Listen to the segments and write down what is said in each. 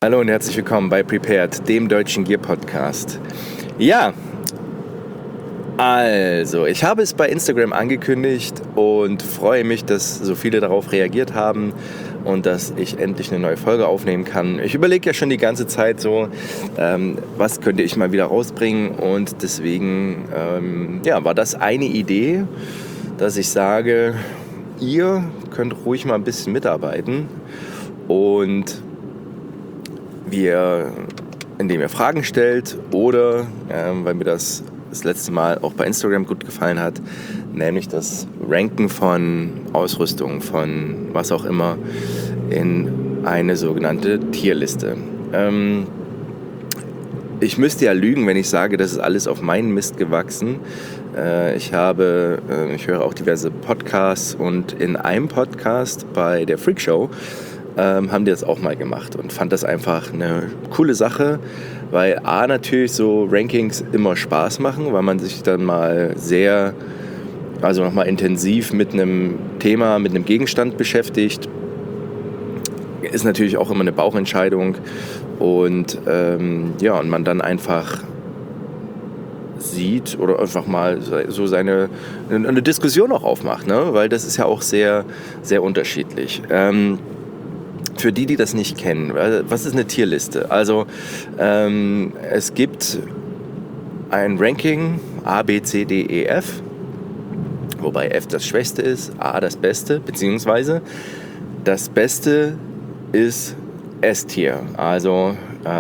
Hallo und herzlich willkommen bei Prepared, dem deutschen Gear Podcast. Ja, also ich habe es bei Instagram angekündigt und freue mich, dass so viele darauf reagiert haben und dass ich endlich eine neue Folge aufnehmen kann. Ich überlege ja schon die ganze Zeit so, was könnte ich mal wieder rausbringen, und deswegen war das eine Idee, dass ich sage, ihr könnt ruhig mal ein bisschen mitarbeiten, und indem ihr Fragen stellt oder, weil mir das letzte Mal auch bei Instagram gut gefallen hat, nämlich das Ranken von Ausrüstung, von was auch immer, in eine sogenannte Tierliste. Ich müsste ja lügen, wenn ich sage, das ist alles auf meinen Mist gewachsen. Ich höre auch diverse Podcasts, und in einem Podcast bei der Freak Show haben die das auch mal gemacht und fand das einfach eine coole Sache, weil natürlich so Rankings immer Spaß machen, weil man sich dann mal nochmal intensiv mit einem Thema, mit einem Gegenstand beschäftigt. Ist natürlich auch immer eine Bauchentscheidung, und und man dann einfach sieht oder einfach mal so eine Diskussion auch aufmacht, ne? Weil das ist ja auch sehr, sehr unterschiedlich. Für die das nicht kennen, was ist eine Tierliste? Also es gibt ein Ranking A, B, C, D, E, F, wobei F das Schwächste ist, A das Beste, beziehungsweise das Beste ist S-Tier. Also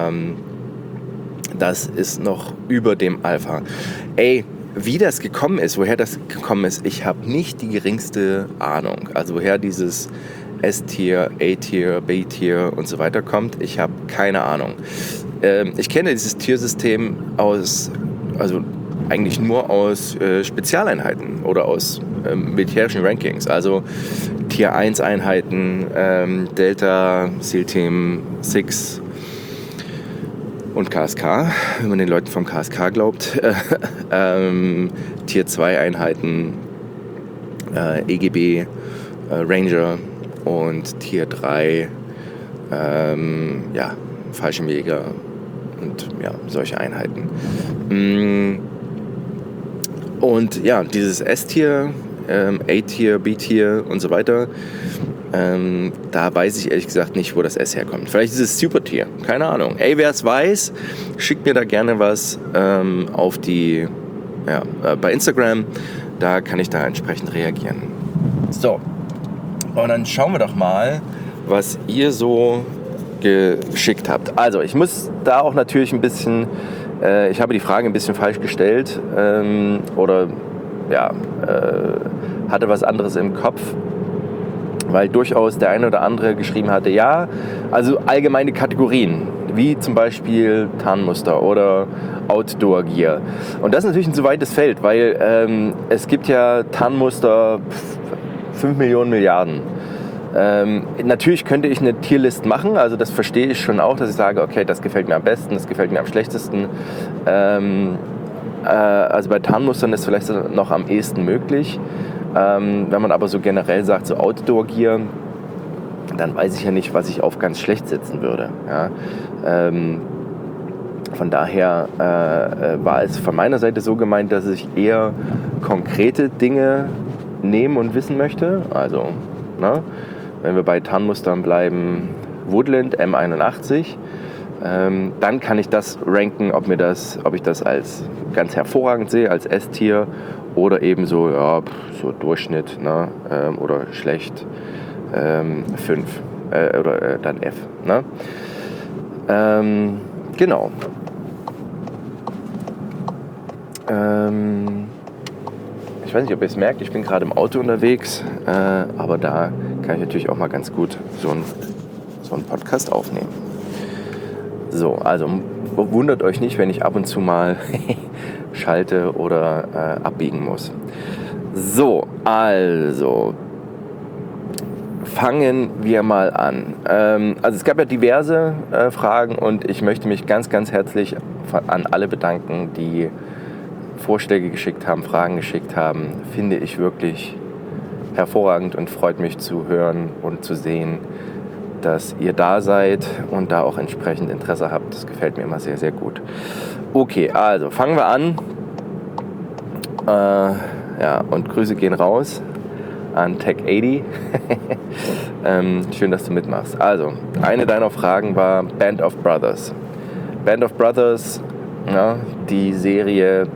das ist noch über dem Alpha. Wie das gekommen ist, woher das gekommen ist, ich habe nicht die geringste Ahnung. Also woher dieses S-Tier, A-Tier, B-Tier und so weiter kommt, ich habe keine Ahnung. Ich kenne dieses Tiersystem eigentlich nur aus Spezialeinheiten oder aus militärischen Rankings. Also Tier 1 Einheiten, Delta, SEAL Team 6 und KSK, wenn man den Leuten vom KSK glaubt. Tier 2 Einheiten, EGB, Ranger, und Tier 3, Fallschirmjäger und solche Einheiten. Und ja, dieses S-Tier, A-Tier, B-Tier und so weiter, da weiß ich ehrlich gesagt nicht, wo das S herkommt. Vielleicht ist es Super-Tier, keine Ahnung. Wer es weiß, schickt mir da gerne was bei Instagram, da kann ich da entsprechend reagieren. So. Und dann schauen wir doch mal, was ihr so geschickt habt. Also ich muss da auch natürlich ein bisschen, ich habe die Frage ein bisschen falsch gestellt hatte was anderes im Kopf, weil durchaus der eine oder andere geschrieben hatte, ja, also allgemeine Kategorien, wie zum Beispiel Tarnmuster oder Outdoor Gear. Und das ist natürlich ein zu weites Feld, weil es gibt ja Tarnmuster 5 Millionen Milliarden. Natürlich könnte ich eine Tierlist machen, also das verstehe ich schon auch, dass ich sage, okay, das gefällt mir am besten, das gefällt mir am schlechtesten. Also bei Tarnmustern ist vielleicht noch am ehesten möglich. Wenn man aber so generell sagt, so Outdoor Gear, dann weiß ich ja nicht, was ich auf ganz schlecht setzen würde. Ja? Von daher war es von meiner Seite so gemeint, dass ich eher konkrete Dinge nehmen und wissen möchte. Also, wenn wir bei Tarnmustern bleiben, Woodland M81, dann kann ich das ranken, ob ich das als ganz hervorragend sehe, als S-Tier, oder eben so Durchschnitt, oder schlecht 5 oder dann F. Ne? Genau. Ich weiß nicht, ob ihr es merkt, ich bin gerade im Auto unterwegs, aber da kann ich natürlich auch mal ganz gut so einen Podcast aufnehmen. So, also wundert euch nicht, wenn ich ab und zu mal schalte oder abbiegen muss. So, also fangen wir mal an. Also es gab ja diverse Fragen, und ich möchte mich ganz, ganz herzlich an alle bedanken, die Vorschläge geschickt haben, Fragen geschickt haben. Finde ich wirklich hervorragend und freut mich zu hören und zu sehen, dass ihr da seid und da auch entsprechend Interesse habt. Das gefällt mir immer sehr, sehr gut. Okay, also fangen wir an. Und Grüße gehen raus an Tech80. Schön, dass du mitmachst. Also, eine deiner Fragen war Band of Brothers. Band of Brothers, ja, die Serie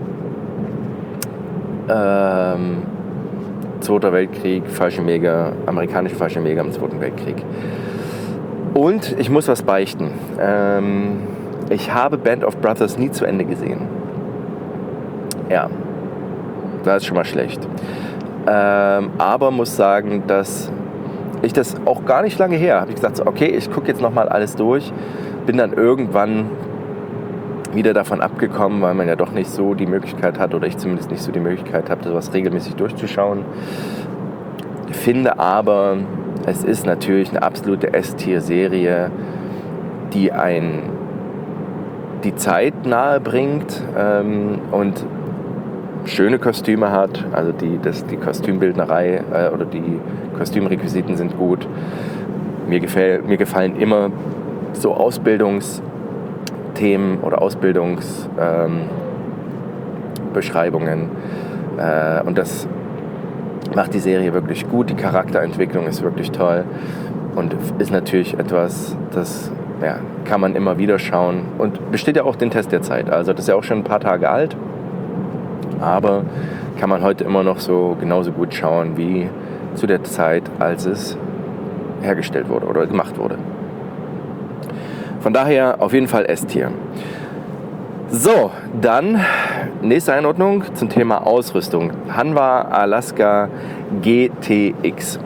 Zweiter Weltkrieg, Fallschirmjäger, amerikanische Fallschirmjäger im Zweiten Weltkrieg. Und ich muss was beichten. Ich habe Band of Brothers nie zu Ende gesehen. Ja, das ist schon mal schlecht. Aber muss sagen, dass ich das auch gar nicht lange her habe ich gesagt, so, okay, ich gucke jetzt nochmal alles durch. Bin dann irgendwann wieder davon abgekommen, weil man ja doch nicht so die Möglichkeit hat, oder ich zumindest nicht so die Möglichkeit habe, sowas regelmäßig durchzuschauen. Finde aber, es ist natürlich eine absolute S-Tier-Serie, die die Zeit nahe bringt und schöne Kostüme hat. Also die Kostümbildnerei oder die Kostümrequisiten sind gut. Mir gefallen immer so Ausbildungsthemen oder Ausbildungsbeschreibungen. Und das macht die Serie wirklich gut. Die Charakterentwicklung ist wirklich toll und ist natürlich etwas, das kann man immer wieder schauen und besteht ja auch den Test der Zeit. Also das ist ja auch schon ein paar Tage alt, aber kann man heute immer noch so genauso gut schauen wie zu der Zeit, als es hergestellt wurde oder gemacht wurde. Von daher auf jeden Fall S-Tier. So, dann nächste Einordnung zum Thema Ausrüstung. Hanwha Alaska GTX.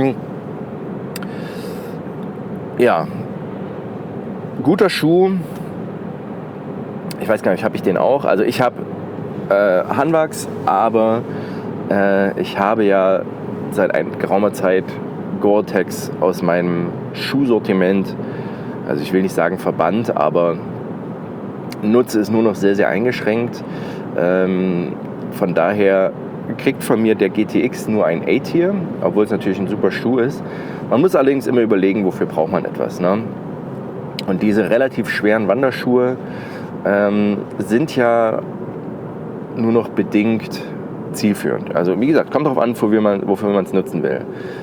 Ja, guter Schuh. Ich weiß gar nicht, habe ich den auch? Also ich habe Hanwhas, aber ich habe ja seit geraumer Zeit Gore-Tex aus meinem Schuhsortiment, also ich will nicht sagen verbannt, aber nutze es nur noch sehr, sehr eingeschränkt. Von daher kriegt von mir der GTX nur ein A-Tier, obwohl es natürlich ein super Schuh ist. Man muss allerdings immer überlegen, wofür braucht man etwas, ne? Und diese relativ schweren Wanderschuhe sind ja nur noch bedingt zielführend. Also wie gesagt, kommt darauf an, wofür man es nutzen will.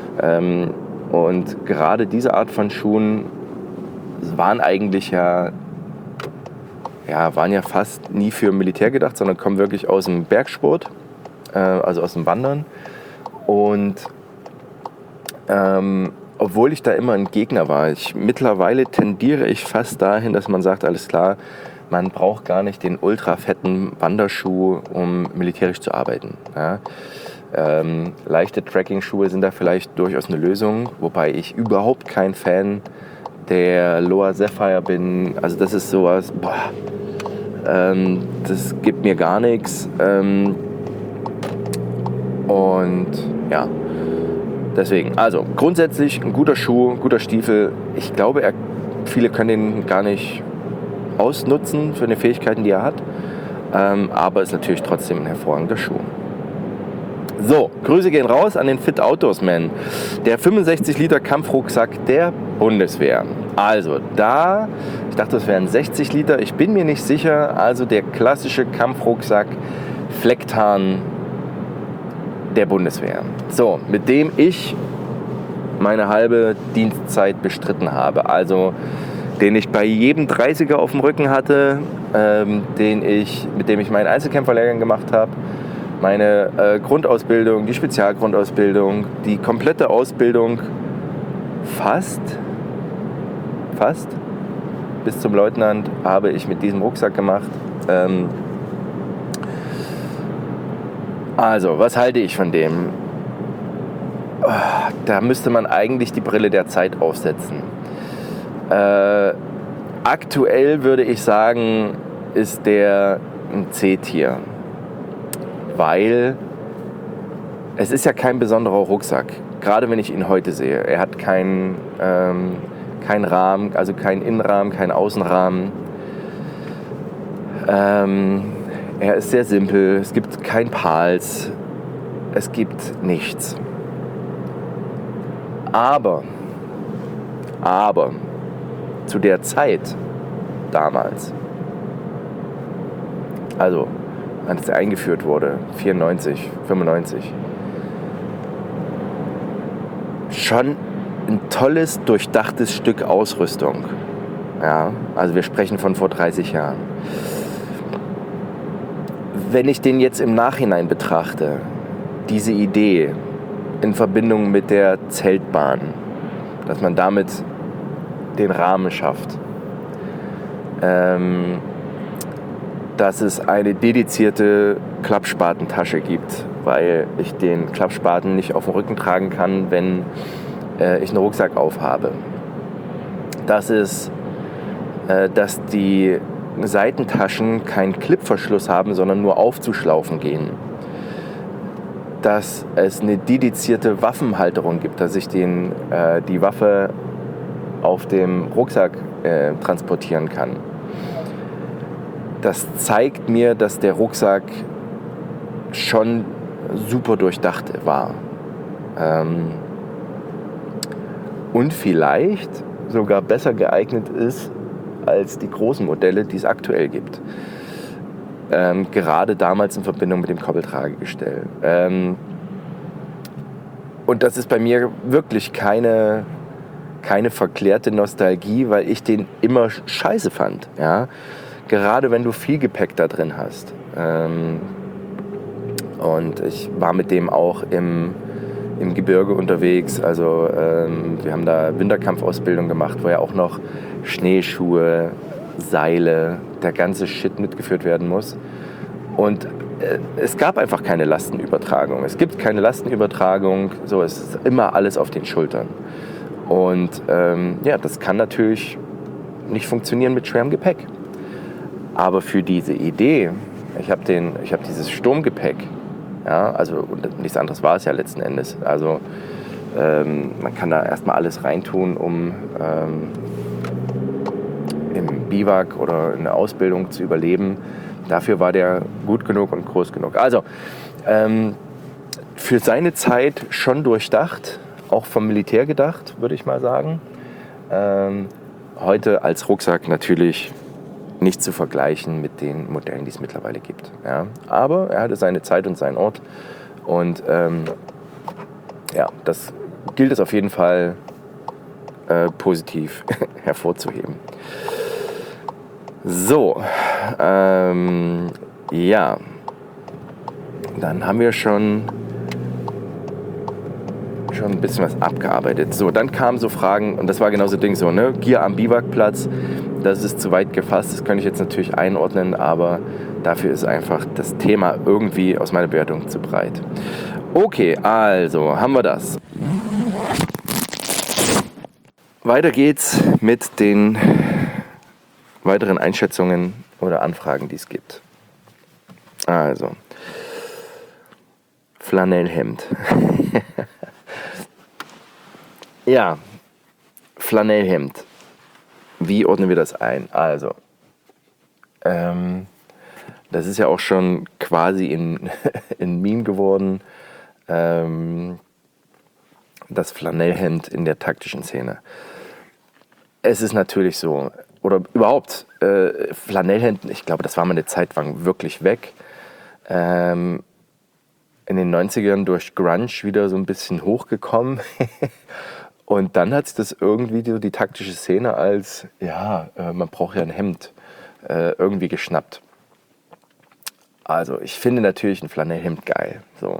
Und gerade diese Art von Schuhen waren eigentlich waren ja fast nie für Militär gedacht, sondern kommen wirklich aus dem Bergsport, also aus dem Wandern. Und obwohl ich da immer ein Gegner war, mittlerweile tendiere ich fast dahin, dass man sagt, alles klar, man braucht gar nicht den ultra fetten Wanderschuh, um militärisch zu arbeiten. Ja? Leichte Trekking-Schuhe sind da vielleicht durchaus eine Lösung, wobei ich überhaupt kein Fan der Loa Sapphire bin. Also das ist sowas, das gibt mir gar nichts. Und ja, deswegen, also grundsätzlich ein guter Schuh, ein guter Stiefel. Ich glaube, viele können den gar nicht ausnutzen für die Fähigkeiten, die er hat. Aber ist natürlich trotzdem ein hervorragender Schuh. So, Grüße gehen raus an den Fit Outdoors Man. Der 65 Liter Kampfrucksack der Bundeswehr. Also ich dachte, das wären 60 Liter. Ich bin mir nicht sicher. Also der klassische Kampfrucksack Flecktarn der Bundeswehr. So, mit dem ich meine halbe Dienstzeit bestritten habe. Also den ich bei jedem 30er auf dem Rücken hatte, mit dem ich meinen Einzelkämpferlehrgang gemacht habe, meine Grundausbildung, die Spezialgrundausbildung, die komplette Ausbildung fast bis zum Leutnant habe ich mit diesem Rucksack gemacht. Also, was halte ich von dem? Da müsste man eigentlich die Brille der Zeit aufsetzen. Aktuell würde ich sagen, ist der ein C-Tier. Weil es ist ja kein besonderer Rucksack, gerade wenn ich ihn heute sehe. Er hat keinen Rahmen, also keinen Innenrahmen, keinen Außenrahmen. Er ist sehr simpel, es gibt kein Pals, es gibt nichts. Aber Aber zu der Zeit damals, also als er eingeführt wurde, 94, 95, schon ein tolles, durchdachtes Stück Ausrüstung. Ja, also wir sprechen von vor 30 Jahren. Wenn ich den jetzt im Nachhinein betrachte, diese Idee in Verbindung mit der Zeltbahn, dass man damit den Rahmen schafft, dass es eine dedizierte Klappspatentasche gibt, weil ich den Klappspaten nicht auf dem Rücken tragen kann, wenn ich einen Rucksack aufhabe. Dass die Seitentaschen keinen Klippverschluss haben, sondern nur aufzuschlaufen gehen. Dass es eine dedizierte Waffenhalterung gibt, dass ich die Waffe auf dem Rucksack transportieren kann. Das zeigt mir, dass der Rucksack schon super durchdacht war. Und vielleicht sogar besser geeignet ist als die großen Modelle, die es aktuell gibt. Gerade damals in Verbindung mit dem Koppeltragegestell. Und das ist bei mir wirklich keine verklärte Nostalgie, weil ich den immer scheiße fand. Ja? Gerade wenn du viel Gepäck da drin hast. Und ich war mit dem auch im Gebirge unterwegs. Also wir haben da Winterkampfausbildung gemacht, wo ja auch noch Schneeschuhe, Seile, der ganze Shit mitgeführt werden muss. Und es gab einfach keine Lastenübertragung. Es gibt keine Lastenübertragung. So, es ist immer alles auf den Schultern. Und das kann natürlich nicht funktionieren mit schwerem Gepäck. Aber für diese Idee, ich habe dieses Sturmgepäck, ja, also und nichts anderes war es ja letzten Endes. Also man kann da erstmal alles reintun, um im Biwak oder in der Ausbildung zu überleben. Dafür war der gut genug und groß genug. Also für seine Zeit schon durchdacht, auch vom Militär gedacht, würde ich mal sagen. Heute als Rucksack natürlich nicht zu vergleichen mit den Modellen, die es mittlerweile gibt. Ja. Aber er hatte seine Zeit und seinen Ort. Und das gilt es auf jeden Fall positiv hervorzuheben. So, dann haben wir schon ein bisschen was abgearbeitet. So, dann kamen so Fragen, und das war genauso Ding so, ne? Gier am Biwakplatz, das ist zu weit gefasst, das könnte ich jetzt natürlich einordnen, aber dafür ist einfach das Thema irgendwie aus meiner Bewertung zu breit. Okay, also haben wir das. Weiter geht's mit den weiteren Einschätzungen oder Anfragen, die es gibt. Also, Flanellhemd. Ja, Flanellhemd. Wie ordnen wir das ein? Also, das ist ja auch schon quasi in Meme geworden, das Flanellhemd in der taktischen Szene. Es ist natürlich so, oder überhaupt, Flanellhemden, ich glaube, das war mal eine Zeit lang wirklich weg. In den 90ern durch Grunge wieder so ein bisschen hochgekommen. Und dann hat sich das irgendwie die taktische Szene als, man braucht ja ein Hemd, irgendwie geschnappt. Also ich finde natürlich ein Flanellhemd geil. So,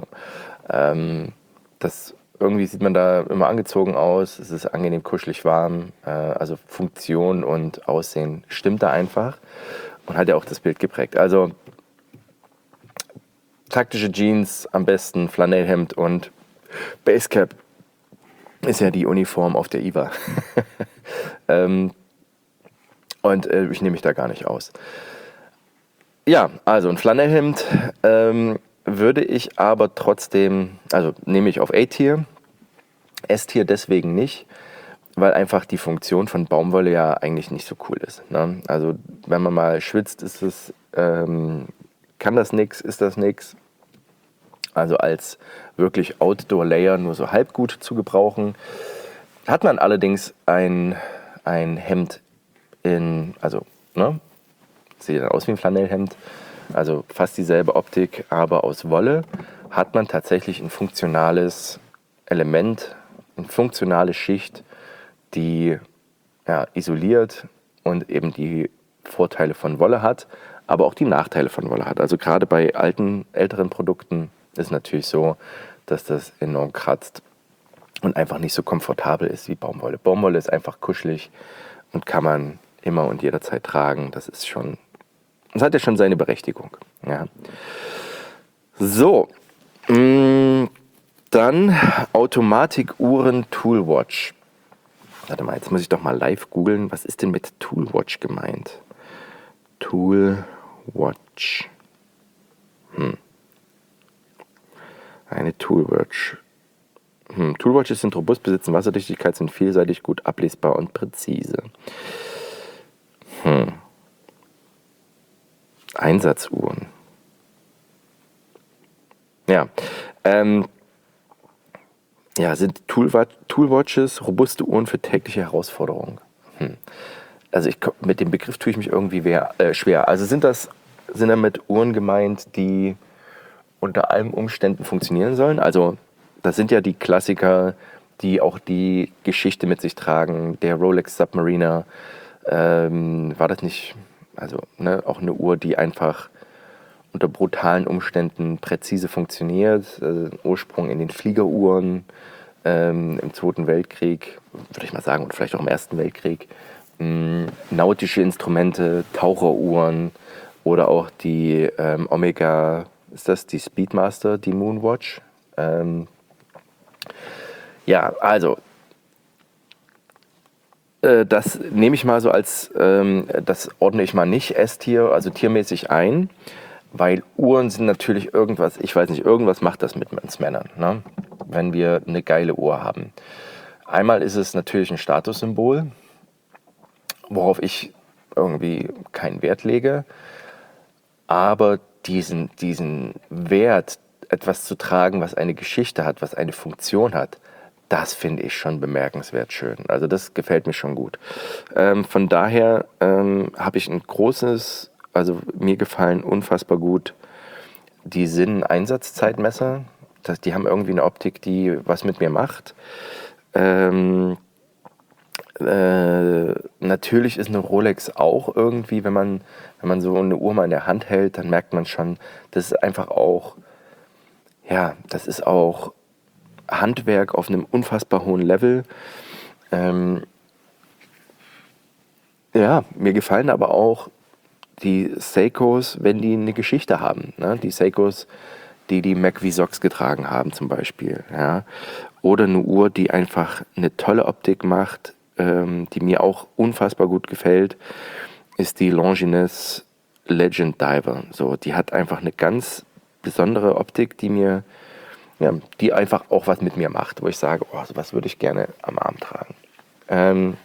irgendwie sieht man da immer angezogen aus, es ist angenehm kuschelig warm, also Funktion und Aussehen stimmt da einfach und hat ja auch das Bild geprägt. Also taktische Jeans, am besten Flanellhemd und Basecap ist ja die Uniform auf der IWA. Und ich nehme mich da gar nicht aus. Ja, also ein Flanellhemd würde ich aber trotzdem, also nehme ich auf A-Tier, S-Tier deswegen nicht, weil einfach die Funktion von Baumwolle ja eigentlich nicht so cool ist. Ne? Also wenn man mal schwitzt, ist es, kann das nix, ist das nix. Also als wirklich Outdoor-Layer nur so halb gut zu gebrauchen. Hat man allerdings ein Hemd sieht dann aus wie ein Flanellhemd, also fast dieselbe Optik, aber aus Wolle, hat man tatsächlich ein funktionales Element, eine funktionale Schicht, die isoliert und eben die Vorteile von Wolle hat, aber auch die Nachteile von Wolle hat. Also gerade bei älteren Produkten ist es natürlich so, dass das enorm kratzt und einfach nicht so komfortabel ist wie Baumwolle. Baumwolle ist einfach kuschelig und kann man immer und jederzeit tragen. Das hat ja schon seine Berechtigung. Ja. So, dann Automatikuhren Toolwatch. Warte mal, jetzt muss ich doch mal live googeln. Was ist denn mit Toolwatch gemeint? Toolwatch. Eine Toolwatch. Toolwatches sind robust, besitzen Wasserdichtigkeit, sind vielseitig, gut ablesbar und präzise. Einsatzuhren. Ja, sind Toolwatches robuste Uhren für tägliche Herausforderungen? Also mit dem Begriff tue ich mich irgendwie schwer. Also sind damit Uhren gemeint, die unter allen Umständen funktionieren sollen? Also das sind ja die Klassiker, die auch die Geschichte mit sich tragen. Der Rolex Submariner, war das nicht, auch eine Uhr, die einfach unter brutalen Umständen präzise funktioniert. Ursprung in den Fliegeruhren im Zweiten Weltkrieg, würde ich mal sagen, und vielleicht auch im Ersten Weltkrieg. Nautische Instrumente, Taucheruhren oder auch die Omega, ist das die Speedmaster, die Moonwatch? Das nehme ich mal so das ordne ich mal nicht S-Tier, also tiermäßig ein, weil Uhren sind natürlich irgendwas macht das mit uns Männern, ne? Wenn wir eine geile Uhr haben. Einmal ist es natürlich ein Statussymbol, worauf ich irgendwie keinen Wert lege, aber diesen Wert, etwas zu tragen, was eine Geschichte hat, was eine Funktion hat, das finde ich schon bemerkenswert schön. Also das gefällt mir schon gut. Von daher habe ich mir gefallen unfassbar gut die Sinn-Einsatzzeitmesser. Die haben irgendwie eine Optik, die was mit mir macht. Natürlich ist eine Rolex auch irgendwie, wenn man so eine Uhr mal in der Hand hält, dann merkt man schon, das ist einfach auch, das ist auch Handwerk auf einem unfassbar hohen Level. Mir gefallen aber auch die Seikos, wenn die eine Geschichte haben. Ne? Die Seikos, die McVie getragen haben zum Beispiel. Ja? Oder eine Uhr, die einfach eine tolle Optik macht, die mir auch unfassbar gut gefällt, ist die Longines Legend Diver. So, die hat einfach eine ganz besondere Optik, die einfach auch was mit mir macht, wo ich sage, sowas würde ich gerne am Arm tragen.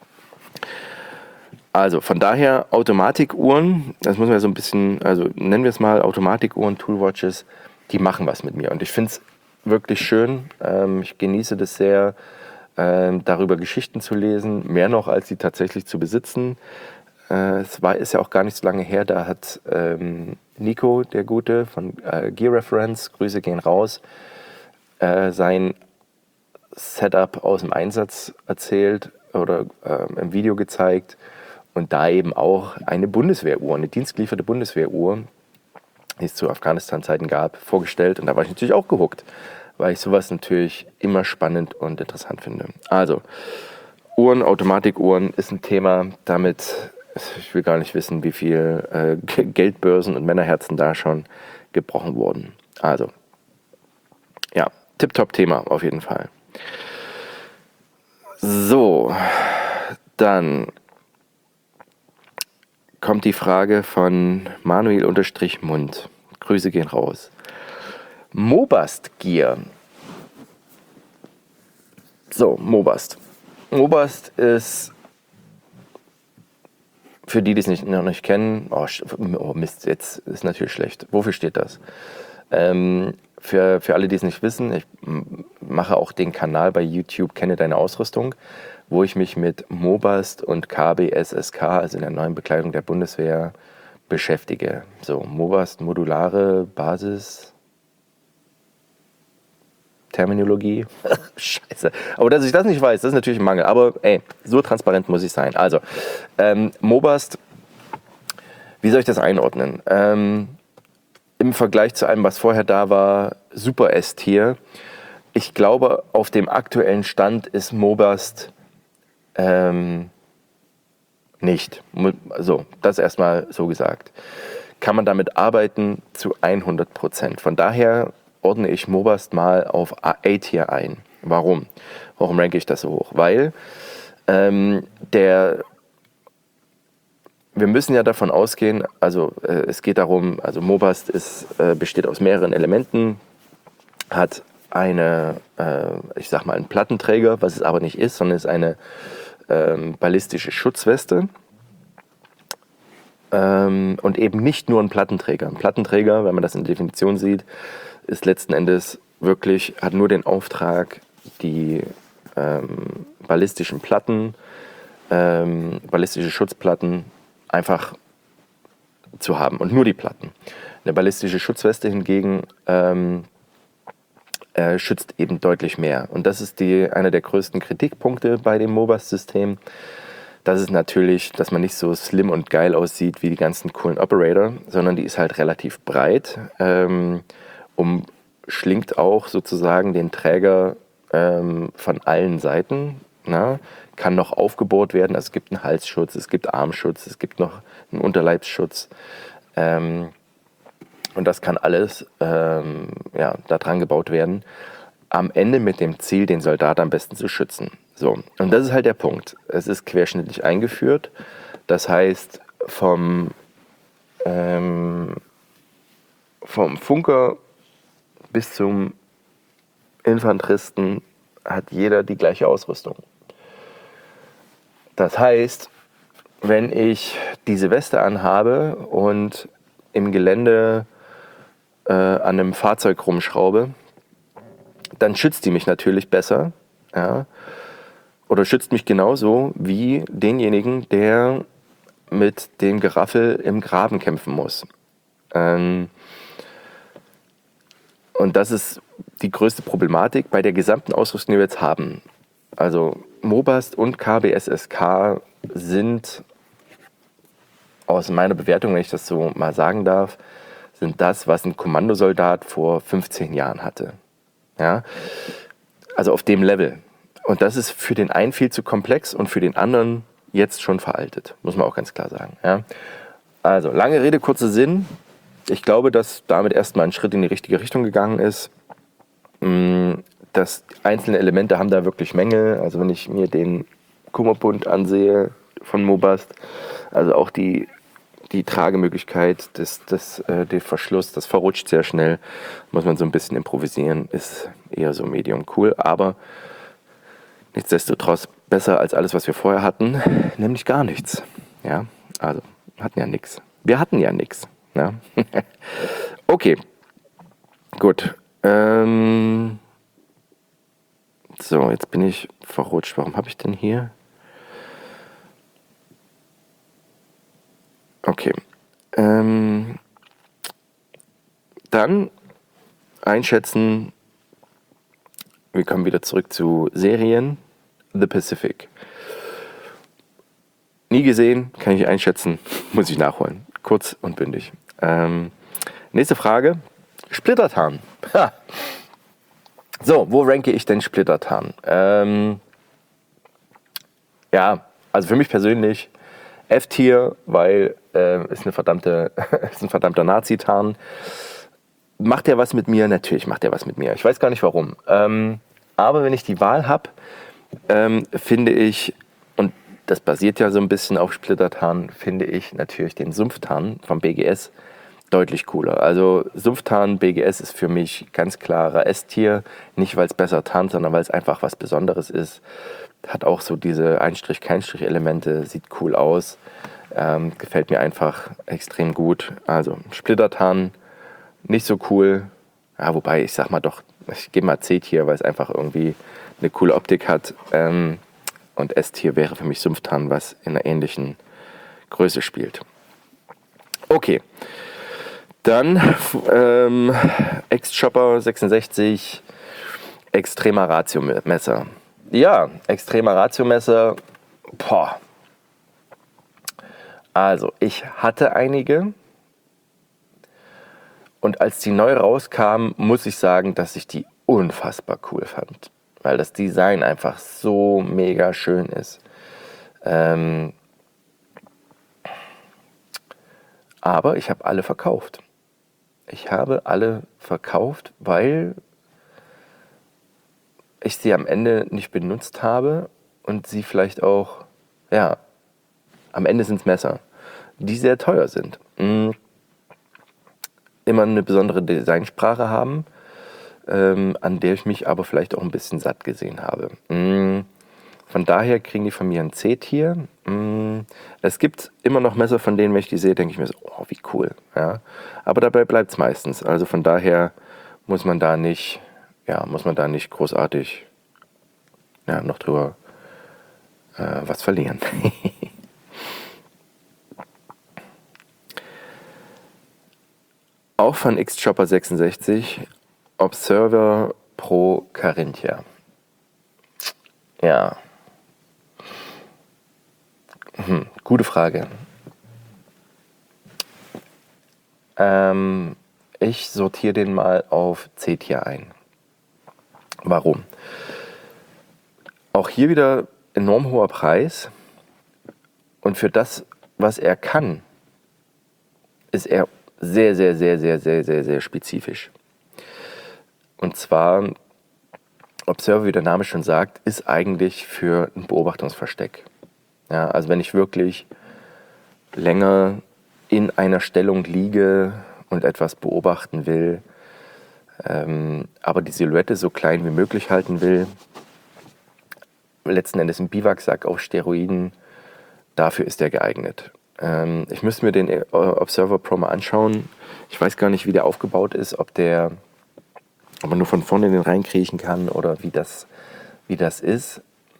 Also von daher Automatikuhren, das muss man so ein bisschen, also nennen wir es mal Automatikuhren, Toolwatches, die machen was mit mir. Und ich finde es wirklich schön. Ich genieße das sehr, darüber Geschichten zu lesen, mehr noch als sie tatsächlich zu besitzen. Ist ja auch gar nicht so lange her, da hat Nico, der Gute von Gear Reference, Grüße gehen raus, sein Setup aus dem Einsatz erzählt oder im Video gezeigt und da eben auch eine Bundeswehruhr, eine dienstgelieferte Bundeswehruhr, die es zu Afghanistan-Zeiten gab, vorgestellt und da war ich natürlich auch gehuckt, weil ich sowas natürlich immer spannend und interessant finde. Also, Uhren, Automatikuhren ist ein Thema, ich will gar nicht wissen, wie viel Geldbörsen und Männerherzen da schon gebrochen wurden. Also, tipptopp Thema auf jeden Fall. So, dann kommt die Frage von Manuel-Mund. Grüße gehen raus. Mobast Gear. So, Mobast. Mobast ist, für die es noch nicht kennen, oh Mist, jetzt ist natürlich schlecht. Wofür steht das? für alle, die es nicht wissen, ich mache auch den Kanal bei YouTube Kenne deine Ausrüstung, wo ich mich mit Mobast und KBSSK, also in der neuen Bekleidung der Bundeswehr, beschäftige. So, Mobast, modulare Basis, Terminologie. Scheiße. Aber dass ich das nicht weiß, das ist natürlich ein Mangel. Aber ey, so transparent muss ich sein. Also, Mobast, wie soll ich das einordnen? Im Vergleich zu allem, was vorher da war, super S-Tier. Ich glaube, auf dem aktuellen Stand ist Mobast nicht. So, das erstmal so gesagt. Kann man damit arbeiten zu 100%. Von daher ordne ich Mobast mal auf A-Tier ein. Warum? Warum ranke ich das so hoch? Weil wir müssen ja davon ausgehen, also es geht darum, also Mobast besteht aus mehreren Elementen, hat ich sag mal, einen Plattenträger, was es aber nicht ist, sondern ist eine ballistische Schutzweste. Und eben nicht nur ein Plattenträger. Ein Plattenträger, wenn man das in der Definition sieht, ist letzten Endes wirklich, hat nur den Auftrag, die ballistischen Platten, ballistische Schutzplatten einfach zu haben und nur die Platten. Eine ballistische Schutzweste hingegen schützt eben deutlich mehr. Und das ist einer der größten Kritikpunkte bei dem Mobast-System. Das ist natürlich, dass man nicht so slim und geil aussieht wie die ganzen coolen Operator, sondern die ist halt relativ breit, umschlingt auch sozusagen den Träger von allen Seiten. Na? Kann noch aufgebohrt werden, also es gibt einen Halsschutz, es gibt Armschutz, es gibt noch einen Unterleibsschutz. Und das kann alles da dran gebaut werden, am Ende mit dem Ziel, den Soldat am besten zu schützen. So, und das ist halt der Punkt. Es ist querschnittlich eingeführt. Das heißt, vom Funker bis zum Infanteristen hat jeder die gleiche Ausrüstung. Das heißt, wenn ich diese Weste anhabe und im Gelände an einem Fahrzeug rumschraube, dann schützt die mich natürlich besser, ja, oder schützt mich genauso wie denjenigen, der mit dem Geraffel im Graben kämpfen muss. Und das ist die größte Problematik bei der gesamten Ausrüstung, die wir jetzt haben. Also Mobast und KBSSK sind aus meiner Bewertung, wenn ich das so mal sagen darf, sind das, was ein Kommandosoldat vor 15 Jahren hatte. Ja? Also auf dem Level. Und das ist für den einen viel zu komplex und für den anderen jetzt schon veraltet. Muss man auch ganz klar sagen. Ja? Also, lange Rede, kurzer Sinn. Ich glaube, dass damit erstmal ein Schritt in die richtige Richtung gegangen ist. Dass einzelne Elemente haben da wirklich Mängel. Also wenn ich mir den Kummerbund ansehe von Mobast, also auch die Tragemöglichkeit, den Verschluss, das verrutscht sehr schnell, muss man so ein bisschen improvisieren, ist eher so medium cool, aber nichtsdestotrotz besser als alles, was wir vorher hatten, nämlich gar nichts. Ja, also hatten ja nichts. Wir hatten ja nichts. Ja? Okay, gut. So, jetzt bin ich verrutscht. Warum habe ich denn hier? Okay. Dann einschätzen. Wir kommen wieder zurück zu Serien. The Pacific. Nie gesehen, kann ich einschätzen, muss ich nachholen. Kurz und bündig. Nächste Frage. Splittertarn. Ha. So, wo ranke ich denn Splittertarn? Ja, also für mich persönlich F-Tier, weil ist ein verdammter Nazi-Tarn. Macht der was mit mir? Natürlich macht der was mit mir. Ich weiß gar nicht warum. Aber wenn ich die Wahl habe, finde ich, und das basiert ja so ein bisschen auf Splittertarn, finde ich natürlich den Sumpftarn vom BGS deutlich cooler. Also Sumpftarn BGS ist für mich ganz klarer S-Tier. Nicht, weil es besser tarnt, sondern weil es einfach was Besonderes ist. Hat auch so diese Einstrich-Keinstrich-Elemente, sieht cool aus. Gefällt mir einfach extrem gut. Also Splittertarn nicht so cool. Ja, wobei, ich sag mal doch, ich gebe mal C-Tier, weil es einfach irgendwie eine coole Optik hat. Und S-Tier wäre für mich Sumpftan, was in einer ähnlichen Größe spielt. Okay. Dann Ex-Chopper 66, Extremer Ratio-Messer. Ja, Extremer Ratio-Messer, boah. Also, ich hatte einige. Und als die neu rauskamen, muss ich sagen, dass ich die unfassbar cool fand. Weil das Design einfach so mega schön ist. Aber ich habe alle verkauft. Ich habe alle verkauft, weil ich sie am Ende nicht benutzt habe und sie vielleicht auch, ja, am Ende sind es Messer, die sehr teuer sind. Immer eine besondere Designsprache haben, an der ich mich aber vielleicht auch ein bisschen satt gesehen habe. Von daher kriegen die von mir ein C-Tier. Es gibt immer noch Messer, von denen, wenn ich die sehe, denke ich mir so, oh, wie cool. Ja? Aber dabei bleibt es meistens. Also von daher muss man da nicht großartig noch drüber was verlieren. Auch von X-Chopper 66, Observer Pro Carinthia. Ja. Gute Frage. Ich sortiere den mal auf C-Tier ein. Warum? Auch hier wieder enorm hoher Preis. Und für das, was er kann, ist er sehr, sehr, sehr, sehr, sehr, sehr, sehr spezifisch. Und zwar, Observer, wie der Name schon sagt, ist eigentlich für ein Beobachtungsversteck. Ja, also wenn ich wirklich länger in einer Stellung liege und etwas beobachten will, aber die Silhouette so klein wie möglich halten will, letzten Endes ein Biwaksack auf Steroiden, dafür ist der geeignet. Ich müsste mir den Observer Pro mal anschauen. Ich weiß gar nicht, wie der aufgebaut ist, ob man nur von vorne den reinkriechen kann oder wie das ist.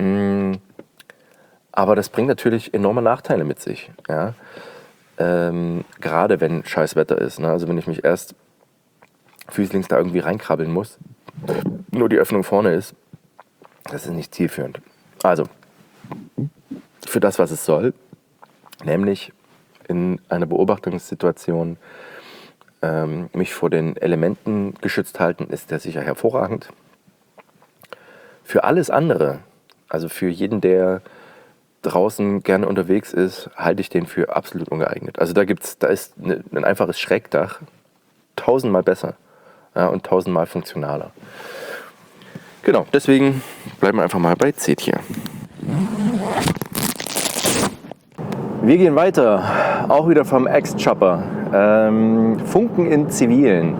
Aber das bringt natürlich enorme Nachteile mit sich. Ja? Gerade wenn scheiß Wetter ist. Ne? Also wenn ich mich erst füßlings da irgendwie reinkrabbeln muss, nur die Öffnung vorne ist, das ist nicht zielführend. Also, für das, was es soll, nämlich in einer Beobachtungssituation mich vor den Elementen geschützt halten, ist der sicher hervorragend. Für alles andere, also für jeden, der draußen gerne unterwegs ist, halte ich den für absolut ungeeignet. Also da ist ein einfaches Schrägdach 1000-mal besser, ja, und 1000-mal funktionaler. Genau, deswegen bleiben wir einfach mal bei C-Tier. Wir gehen weiter, auch wieder vom Ex-Chopper. Funken in Zivilen.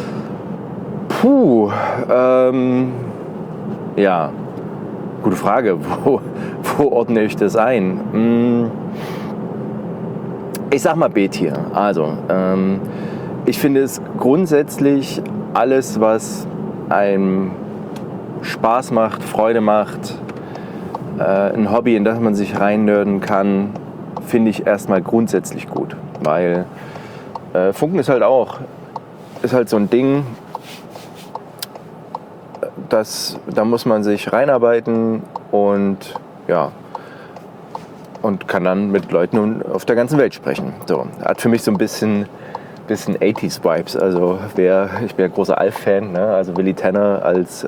Ja, gute Frage. Wo ordne ich das ein? Ich sag mal B-Tier. Also, ich finde es grundsätzlich alles, was einem Spaß macht, Freude macht, ein Hobby, in das man sich reinnörden kann, finde ich erstmal grundsätzlich gut. Weil Funken ist halt so ein Ding, da muss man sich reinarbeiten und kann dann mit Leuten auf der ganzen Welt sprechen. So, hat für mich so ein bisschen 80s-Vibes. Also ich bin ja großer Alf-Fan, ne? Also Willy Tanner als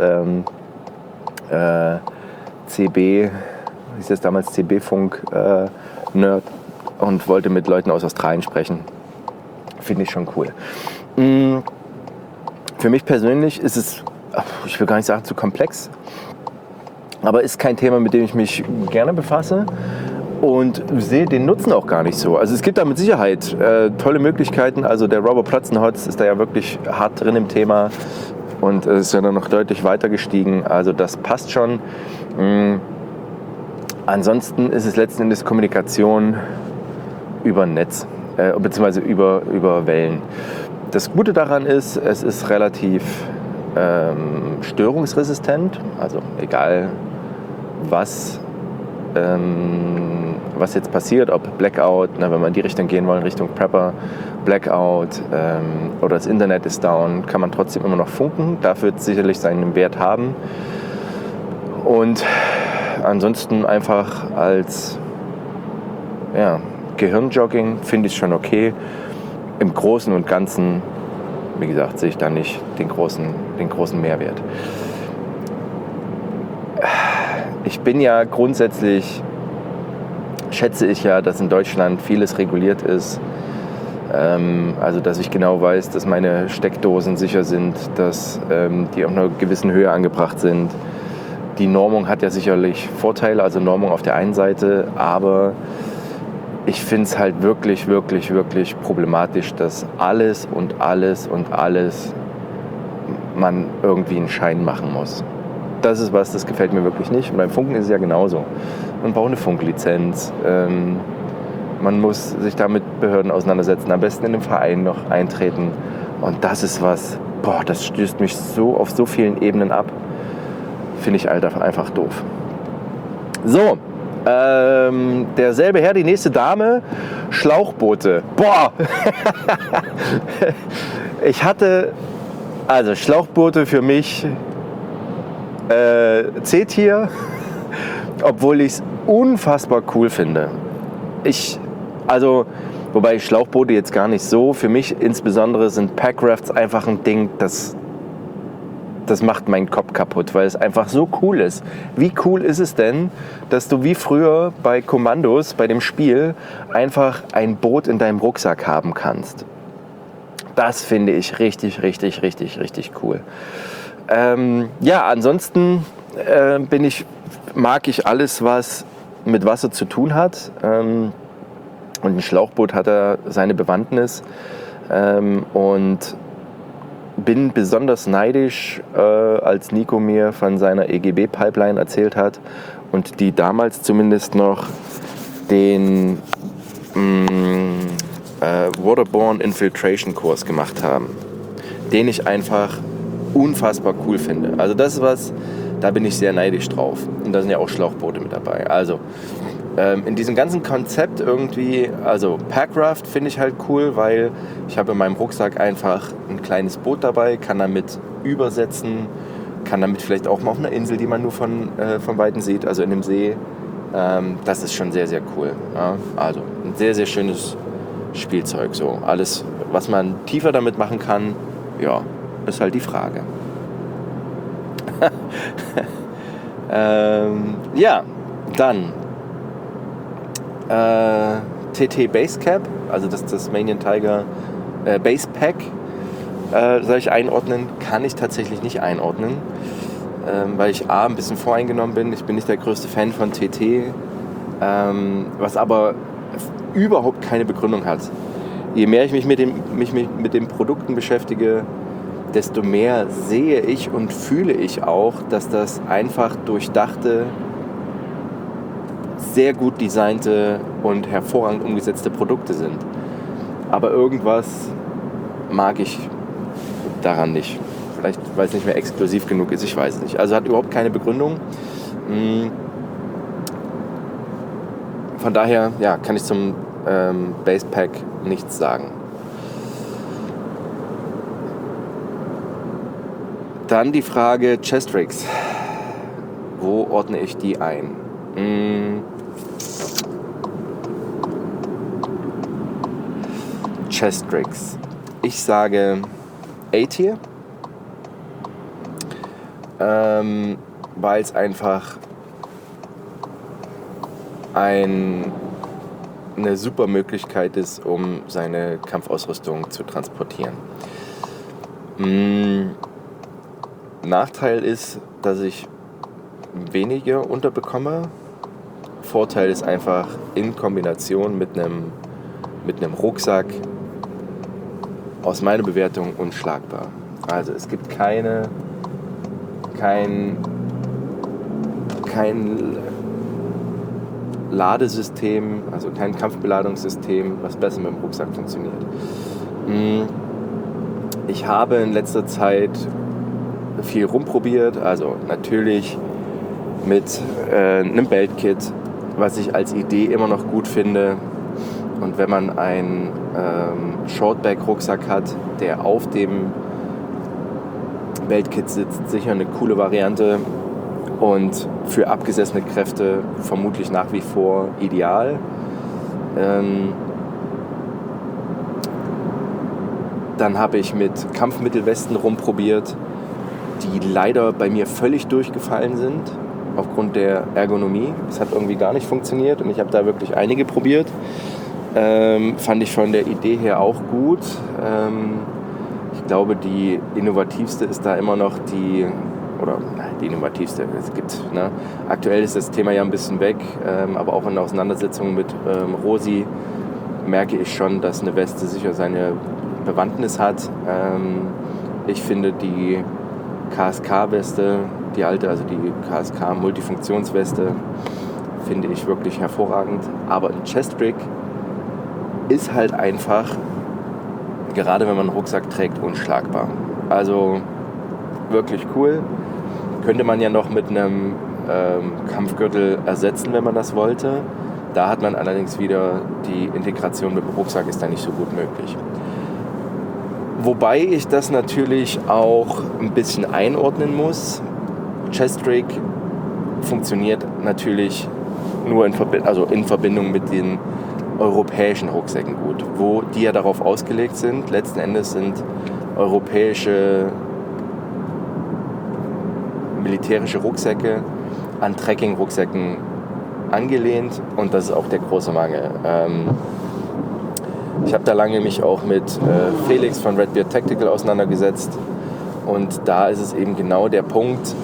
CB, hieß das damals CB-Funk-Nerd und wollte mit Leuten aus Australien sprechen. Finde ich schon cool. Für mich persönlich ist es, ich will gar nicht sagen zu komplex, aber ist kein Thema, mit dem ich mich gerne befasse und sehe den Nutzen auch gar nicht so. Also es gibt da mit Sicherheit tolle Möglichkeiten. Also der Robert Plotzenhotz ist da ja wirklich hart drin im Thema und ist ja dann noch deutlich weiter gestiegen. Also das passt schon. Ansonsten ist es letzten Endes Kommunikation über Netz, beziehungsweise über Wellen. Das Gute daran ist, es ist relativ störungsresistent, also egal was jetzt passiert, ob Blackout, wenn wir in die Richtung gehen wollen, Richtung Prepper, Blackout oder das Internet ist down, kann man trotzdem immer noch funken. Dafür wird es sicherlich seinen Wert haben. Und ansonsten einfach als Gehirnjogging finde ich es schon okay. Im Großen und Ganzen, wie gesagt, sehe ich da nicht den großen Mehrwert. Ich bin ja grundsätzlich, schätze ich ja, dass in Deutschland vieles reguliert ist. Also dass ich genau weiß, dass meine Steckdosen sicher sind, dass die auf einer gewissen Höhe angebracht sind. Die Normung hat ja sicherlich Vorteile, also Normung auf der einen Seite, aber ich finde es halt wirklich, wirklich, wirklich problematisch, dass alles man irgendwie einen Schein machen muss. Das ist was, das gefällt mir wirklich nicht. Und beim Funken ist es ja genauso. Man braucht eine Funklizenz. Man muss sich da mit Behörden auseinandersetzen. Am besten in einem Verein noch eintreten. Und das ist was, das stößt mich so auf so vielen Ebenen ab. Finde ich einfach doof. So, derselbe Herr, die nächste Dame, Schlauchboote. Ich hatte, also Schlauchboote für mich C-Tier, obwohl ich es unfassbar cool finde. Wobei Schlauchboote jetzt gar nicht so, für mich insbesondere sind Packrafts einfach ein Ding, das macht meinen Kopf kaputt, weil es einfach so cool ist. Wie cool ist es denn, dass du wie früher bei Kommandos, bei dem Spiel, einfach ein Boot in deinem Rucksack haben kannst? Das finde ich richtig, richtig, richtig, richtig cool. Ansonsten mag ich alles, was mit Wasser zu tun hat. Und ein Schlauchboot hat da seine Bewandtnis. Und bin besonders neidisch, als Nico mir von seiner EGB-Pipeline erzählt hat und die damals zumindest noch den Waterborne Infiltration Kurs gemacht haben, den ich einfach unfassbar cool finde. Also das ist was, da bin ich sehr neidisch drauf. Und da sind ja auch Schlauchboote mit dabei. Also in diesem ganzen Konzept irgendwie, also Packraft finde ich halt cool, weil ich habe in meinem Rucksack einfach ein kleines Boot dabei, kann damit übersetzen, kann damit vielleicht auch mal auf einer Insel, die man nur von Weitem sieht, also in dem See. Das ist schon sehr, sehr cool. Ja? Also ein sehr, sehr schönes Spielzeug. So. Alles, was man tiefer damit machen kann, ist halt die Frage. Dann TT Basecap, also das Tasmanian Tiger Base Pack, soll ich einordnen? Kann ich tatsächlich nicht einordnen, weil ich ein bisschen voreingenommen bin. Ich bin nicht der größte Fan von TT, was aber überhaupt keine Begründung hat. Je mehr ich mich mit den Produkten beschäftige, desto mehr sehe ich und fühle ich auch, dass das einfach durchdachte, sehr gut designte und hervorragend umgesetzte Produkte sind. Aber irgendwas mag ich daran nicht. Vielleicht, weil es nicht mehr exklusiv genug ist, ich weiß es nicht. Also hat überhaupt keine Begründung. Von daher kann ich zum Basepack nichts sagen. Dann die Frage Chestrix. Wo ordne ich die ein? Chestrix. Ich sage A-Tier, weil es einfach eine super Möglichkeit ist, um seine Kampfausrüstung zu transportieren. Nachteil ist, dass ich weniger unterbekomme. Vorteil ist einfach in Kombination mit einem Rucksack aus meiner Bewertung unschlagbar. Also es gibt kein Ladesystem, also kein Kampfbeladungssystem, was besser mit dem Rucksack funktioniert. Ich habe in letzter Zeit viel rumprobiert, also natürlich mit einem Beltkit, was ich als Idee immer noch gut finde. Und wenn man einen Shortback-Rucksack hat, der auf dem Beltkit sitzt, sicher eine coole Variante und für abgesessene Kräfte vermutlich nach wie vor ideal. Dann habe ich mit Kampfmittelwesten rumprobiert, die leider bei mir völlig durchgefallen sind aufgrund der Ergonomie. Es hat irgendwie gar nicht funktioniert und ich habe da wirklich einige probiert. Fand ich von der Idee her auch gut. Ich glaube, die innovativste ist da immer noch die innovativste. Es gibt, aktuell ist das Thema ja ein bisschen weg, aber auch in der Auseinandersetzung mit Rosi merke ich schon, dass eine Weste sicher seine Bewandtnis hat. Ich finde die KSK-Weste, die alte, also die KSK-Multifunktionsweste, finde ich wirklich hervorragend. Aber ein Chest-Rig ist halt einfach, gerade wenn man einen Rucksack trägt, unschlagbar. Also wirklich cool. Könnte man ja noch mit einem Kampfgürtel ersetzen, wenn man das wollte. Da hat man allerdings wieder die Integration mit dem Rucksack ist da nicht so gut möglich. Wobei ich das natürlich auch ein bisschen einordnen muss. Chest-Rig funktioniert natürlich nur in Verbindung mit den europäischen Rucksäcken gut, wo die ja darauf ausgelegt sind. Letzten Endes sind europäische militärische Rucksäcke an Trekking-Rucksäcken angelehnt und das ist auch der große Mangel. Ich habe da lange mich auch mit Felix von Redbeard Tactical auseinandergesetzt und da ist es eben genau der Punkt,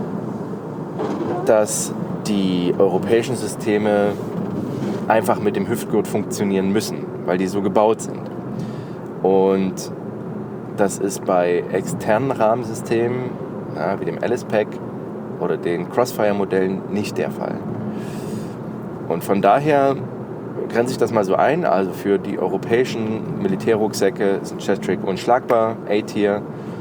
dass die europäischen Systeme einfach mit dem Hüftgurt funktionieren müssen, weil die so gebaut sind. Und das ist bei externen Rahmensystemen, wie dem Alice-Pack oder den Crossfire-Modellen, nicht der Fall. Und von daher grenze ich das mal so ein. Also für die europäischen Militärrucksäcke ist ein Chest-Rig unschlagbar, A-Tier.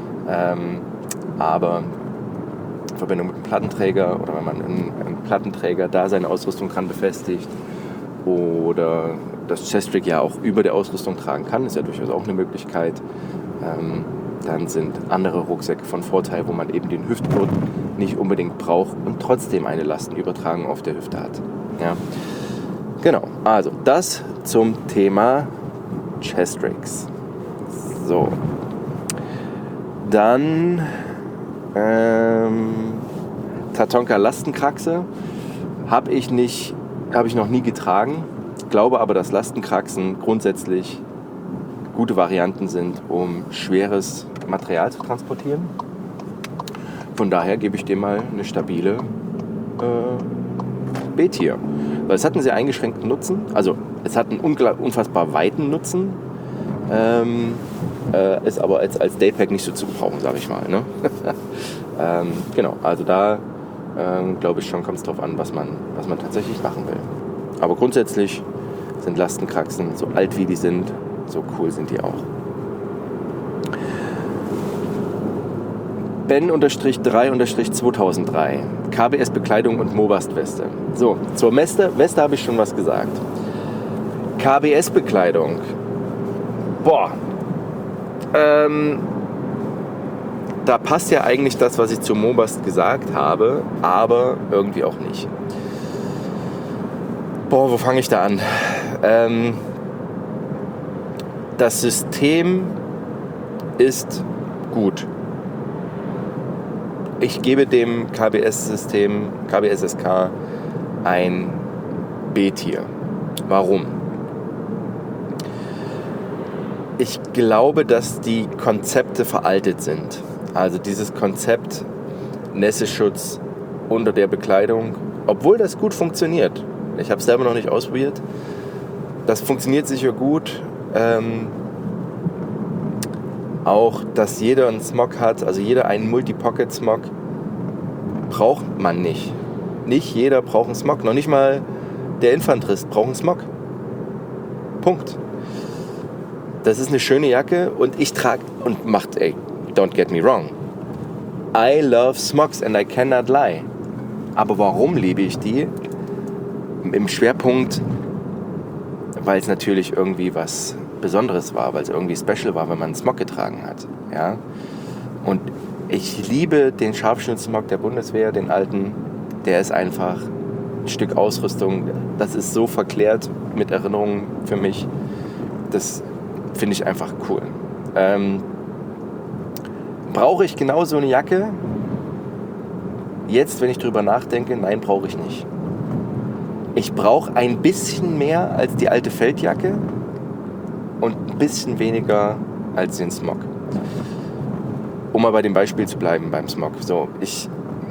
Aber in Verbindung mit einem Plattenträger oder wenn man einen Plattenträger da seine Ausrüstung dran befestigt oder das Chest-Rig ja auch über der Ausrüstung tragen kann, ist ja durchaus auch eine Möglichkeit. Dann sind andere Rucksäcke von Vorteil, wo man eben den Hüftgurt nicht unbedingt braucht und trotzdem eine Lastenübertragung auf der Hüfte hat. Ja. Genau, also das zum Thema Chest-Rigs. So, dann Tatonka Lastenkraxe habe ich noch nie getragen, glaube aber, dass Lastenkraxen grundsätzlich gute Varianten sind, um schweres Material zu transportieren. Von daher gebe ich dem mal eine stabile B-Tier. Weil es hat einen sehr eingeschränkten Nutzen, also es hat einen unfassbar weiten Nutzen, ist aber als Daypack nicht so zu gebrauchen, sage ich mal. Ne? Genau, also da glaube ich schon, kommt es drauf an, was man tatsächlich machen will. Aber grundsätzlich sind Lastenkraxen, so alt wie die sind, so cool sind die auch. Ben-3-2003, KBS-Bekleidung und Mobast-Weste. So, zur Weste habe ich schon was gesagt. KBS-Bekleidung. Da passt ja eigentlich das, was ich zur Mobast gesagt habe, aber irgendwie auch nicht. Wo fange ich da an? Das System ist gut. Ich gebe dem KBS-System, KBS-SK, ein B-Tier. Warum? Ich glaube, dass die Konzepte veraltet sind. Also dieses Konzept Nässeschutz unter der Bekleidung, obwohl das gut funktioniert. Ich habe es selber noch nicht ausprobiert. Das funktioniert sicher gut. Auch, dass jeder einen Smog hat, also jeder einen Multi-Pocket-Smog, braucht man nicht. Nicht jeder braucht einen Smog, noch nicht mal der Infanterist braucht einen Smog. Punkt. Das ist eine schöne Jacke und ich trage und don't get me wrong. I love Smogs and I cannot lie. Aber warum liebe ich die? Im Schwerpunkt, weil es natürlich irgendwie was Besonderes war, weil es irgendwie special war, wenn man einen Smog getragen hat. Ja? Und ich liebe den Scharfschützen-Smog der Bundeswehr, den alten. Der ist einfach ein Stück Ausrüstung. Das ist so verklärt mit Erinnerungen für mich. Das finde ich einfach cool. Brauche ich genau so eine Jacke? Jetzt, wenn ich drüber nachdenke, nein, brauche ich nicht. Ich brauche ein bisschen mehr als die alte Feldjacke und ein bisschen weniger als den Smog. Um mal bei dem Beispiel zu bleiben beim Smog. So, ich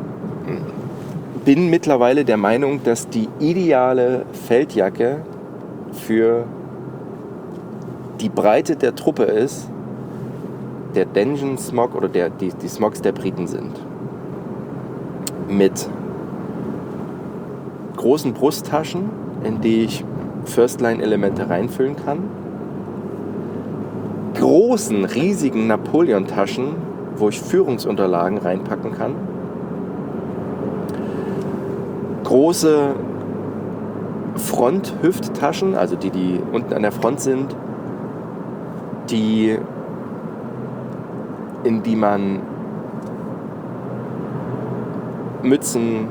bin mittlerweile der Meinung, dass die ideale Feldjacke für die Breite der Truppe ist, der Dungeon Smog oder die Smogs der Briten sind. Mit großen Brusttaschen, in die ich First-Line-Elemente reinfüllen kann. Großen, riesigen Napoleon-Taschen, wo ich Führungsunterlagen reinpacken kann. Große Front-Hüfttaschen, also die unten an der Front sind, in die man Mützen,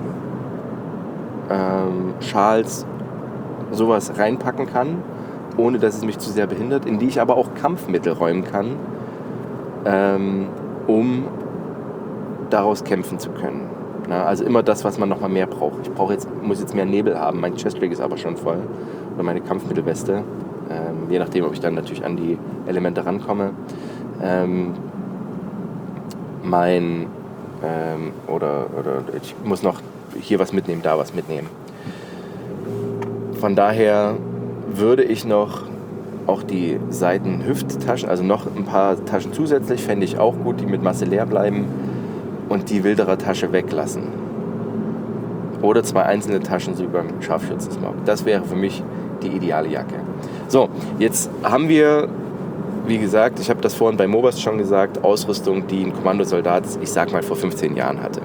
Schals, sowas reinpacken kann, ohne dass es mich zu sehr behindert, in die ich aber auch Kampfmittel räumen kann, um daraus kämpfen zu können. Na, also immer das, was man noch mal mehr braucht. Ich muss jetzt mehr Nebel haben, mein Chestrig ist aber schon voll, oder meine Kampfmittelweste, je nachdem, ob ich dann natürlich an die Elemente rankomme. Oder ich muss noch hier was mitnehmen, da was mitnehmen. Von daher würde ich noch auch die Seitenhüfttaschen, also noch ein paar Taschen zusätzlich, fände ich auch gut, die mit Masse leer bleiben und die Wilderer Tasche weglassen. Oder 2 einzelne Taschen, so wie beim Scharfschützen-Smog. Das wäre für mich die ideale Jacke. So, jetzt haben wir, wie gesagt, ich habe das vorhin bei Mobast schon gesagt, Ausrüstung, die ein Kommandosoldat, ich sag mal, vor 15 Jahren hatte.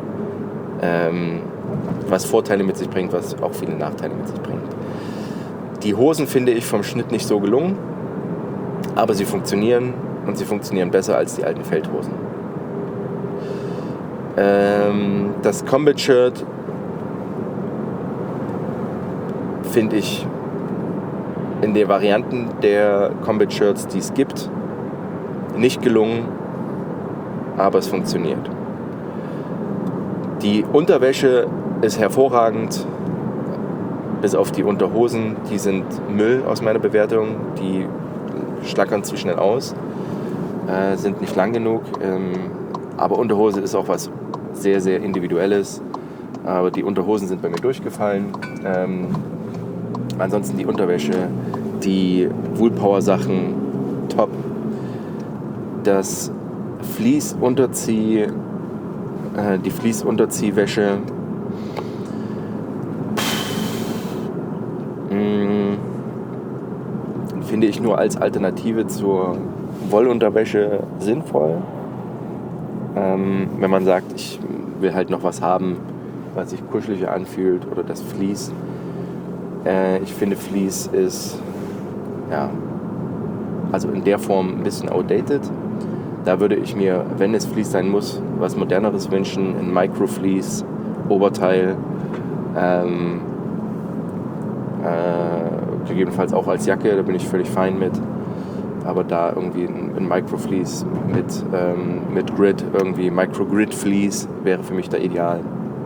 Was Vorteile mit sich bringt, was auch viele Nachteile mit sich bringt. Die Hosen finde ich vom Schnitt nicht so gelungen, aber sie funktionieren und sie funktionieren besser als die alten Feldhosen. Das Combat Shirt finde ich in den Varianten der Combat Shirts, die es gibt, nicht gelungen, aber es funktioniert. Die Unterwäsche ist hervorragend, bis auf die Unterhosen, die sind Müll aus meiner Bewertung, die schlackern zu schnell aus, sind nicht lang genug, aber Unterhose ist auch was sehr, sehr Individuelles, aber die Unterhosen sind bei mir durchgefallen. Ansonsten die Unterwäsche, die Woolpower-Sachen, top. Das die Fließunterziehwäsche, finde ich nur als Alternative zur Wollunterwäsche sinnvoll. Wenn man sagt, ich will halt noch was haben, was sich kuscheliger anfühlt, oder das Vlies. Ich finde, Vlies ist, ja, also in der Form ein bisschen outdated. Da würde ich mir, wenn es Vlies sein muss, was Moderneres wünschen, ein Micro-Vlies, Oberteil, gegebenenfalls auch als Jacke, da bin ich völlig fein mit. Aber da irgendwie ein Micro-Vlies mit Grid, irgendwie Micro-Grid-Vlies wäre für mich da ideal.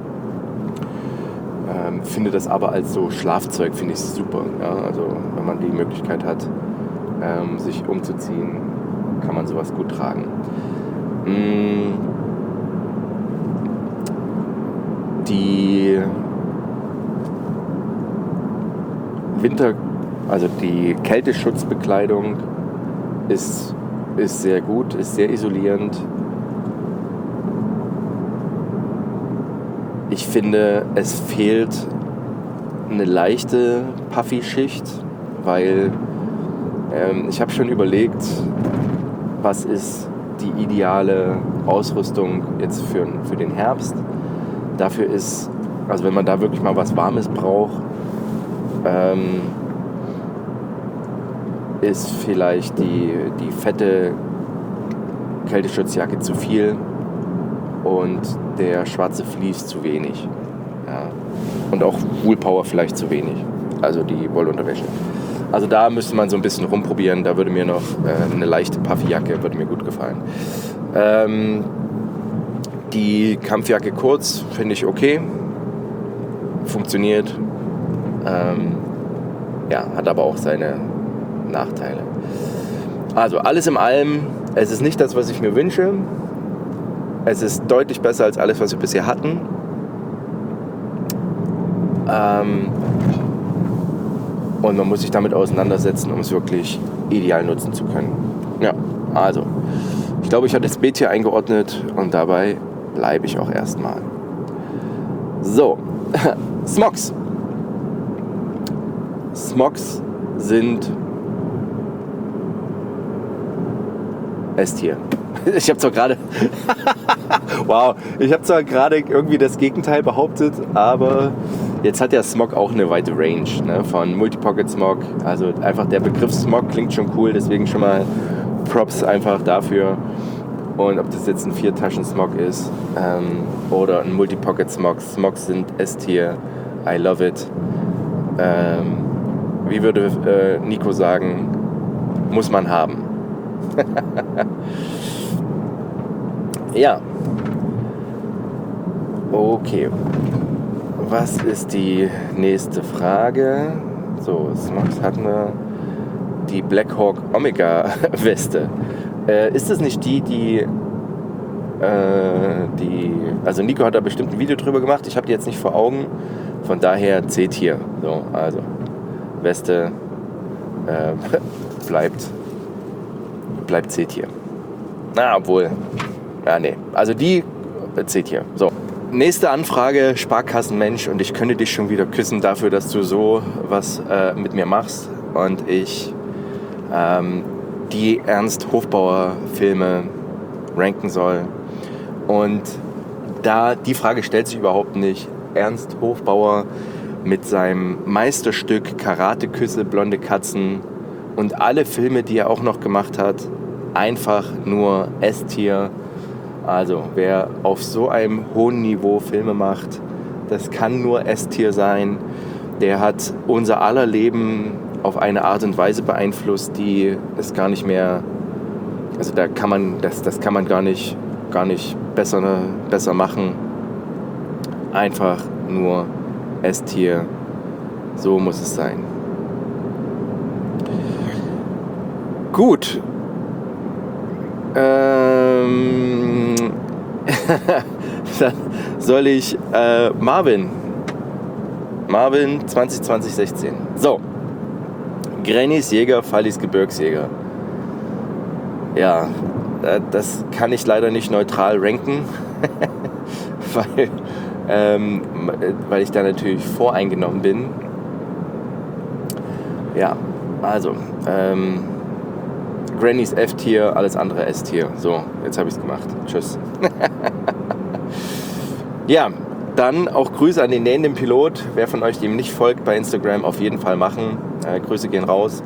Finde das aber als so Schlafzeug, finde ich super. Ja? Also wenn man die Möglichkeit hat, sich umzuziehen, kann man sowas gut tragen. Die die Kälteschutzbekleidung ist sehr gut, ist sehr isolierend. Ich finde, es fehlt eine leichte Puffy-Schicht, weil Ich habe schon überlegt, was ist die ideale Ausrüstung jetzt für den Herbst. Dafür ist, also wenn man da wirklich mal was Warmes braucht, ist vielleicht die fette Kälteschutzjacke zu viel und der schwarze Fleece zu wenig. Ja. Und auch Woolpower vielleicht zu wenig, also die Wollunterwäsche. Also da müsste man so ein bisschen rumprobieren, da würde mir noch eine leichte Puffyjacke würde mir gut gefallen. Die Kampfjacke kurz finde ich okay, funktioniert, hat aber auch seine Nachteile. Also alles in allem, es ist nicht das, was ich mir wünsche. Es ist deutlich besser als alles, was wir bisher hatten. Und man muss sich damit auseinandersetzen, um es wirklich ideal nutzen zu können. Ja, also, ich glaube, ich habe das Bild hier eingeordnet und dabei bleibe ich auch erstmal. So, Smogs. Smogs sind S-Tier. Ich habe zwar gerade irgendwie das Gegenteil behauptet, aber jetzt hat der Smog auch eine weite Range, ne? Von Multipocket Smog, also einfach der Begriff Smog klingt schon cool, deswegen schon mal Props einfach dafür. Und ob das jetzt ein 4-Taschen-Smog ist oder ein Multipocket Smog, Smogs sind S-Tier, I love it. Wie würde Nico sagen, muss man haben. Ja. Okay. Was ist die nächste Frage? So, Smogs hatten wir. Die Blackhawk Omega Weste. Ist es nicht die also Nico hat da bestimmt ein Video drüber gemacht. Ich habe die jetzt nicht vor Augen. Von daher C-Tier. So, also Weste bleibt C-Tier. Na, obwohl. Ja, nee. Also die C-Tier. So. Nächste Anfrage, Sparkassenmensch, und ich könnte dich schon wieder küssen dafür, dass du so was mit mir machst und ich die Ernst Hofbauer Filme ranken soll. Und da die Frage stellt sich überhaupt nicht. Ernst Hofbauer mit seinem Meisterstück Karate-Küsse, blonde Katzen und alle Filme, die er auch noch gemacht hat, einfach nur S-Tier. Also wer auf so einem hohen Niveau Filme macht, das kann nur S-Tier sein. Der hat unser aller Leben auf eine Art und Weise beeinflusst, die es gar nicht mehr, also da kann man, das kann man gar nicht besser machen. Einfach nur S-Tier. So muss es sein. Gut. Dann soll ich Marvin 2016. So. Grannys Jäger, Fallis Gebirgsjäger. Ja, das kann ich leider nicht neutral ranken, weil ich da natürlich voreingenommen bin. Ja, also Grannys F-Tier, alles andere S-Tier. So, jetzt habe ich es gemacht. Tschüss. Ja, dann auch Grüße an den nähenden Pilot. Wer von euch dem nicht folgt bei Instagram, auf jeden Fall machen. Grüße gehen raus.